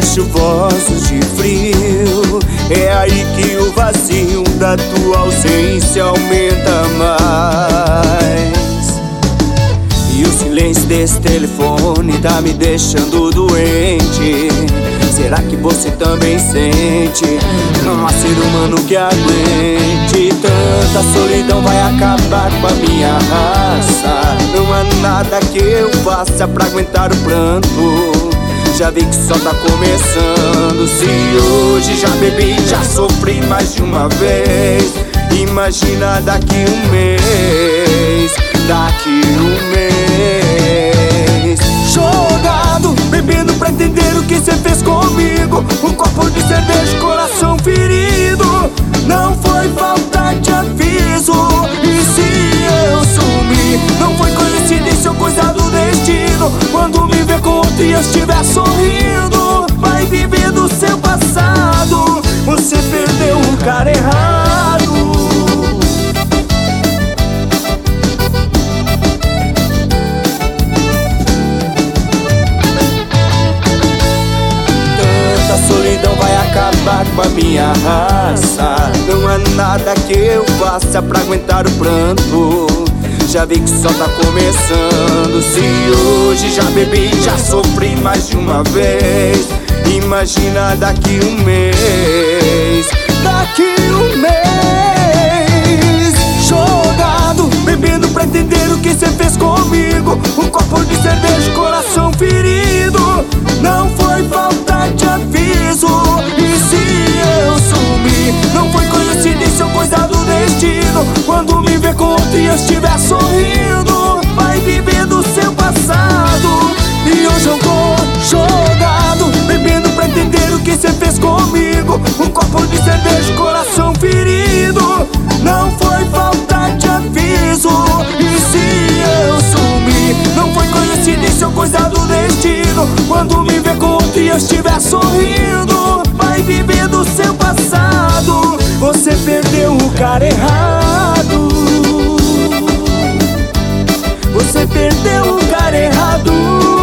dias chuvosos de frio, é aí que o vazio da tua ausência aumenta mais. E o silêncio desse telefone tá me deixando doente. Será que você também sente? Não há ser humano que aguente tanta solidão, vai acabar com a minha raça. Não há nada que eu faça pra aguentar o pranto. Já vi que só tá começando. Se hoje já bebi, já sofri mais de uma vez. Imagina daqui um mês, daqui um mês. Jogado, bebendo pra entender o que cê fez comigo. Um copo de cerveja, coração ferido. Não foi falta de aviso. E se eu sumir, não foi coincidência ou coisa do destino. Quando me ver com outro e eu estiver sorrindo, vai viver do seu passado. Você perdeu o cara errado. Tanta solidão vai acabar com a minha raça. Não há nada que eu faça pra aguentar o pranto. Já vi que só tá começando. Se hoje já bebi, já sofri mais de uma vez. Imagina daqui um mês, daqui um mês. Jogado, bebendo pra entender o que cê fez comigo. Um copo de cerveja, coração ferido. Não foi falta de aviso. E se eu sumir, não foi coincidência ou coisa do destino. Quando me ver com outro e eu estiver sorrindo, vai viver do seu passado. E hoje eu tô jogado, bebendo pra entender o que cê fez comigo. Um copo de cerveja, coração ferido. Não foi falta de aviso. E se eu sumir, não foi coincidência ou coisa do destino. Quando me ver com outro e eu estiver sorrindo, vai viver do seu passado. Você perdeu o cara errado. Você perdeu o cara errado.